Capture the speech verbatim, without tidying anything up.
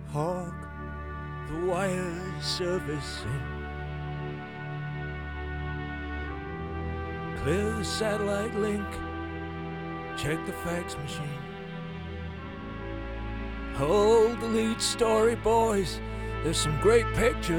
Hog the wire servicing. Clear the satellite link. Check the fax machine. Hold the lead story, boys. There's some great pictures.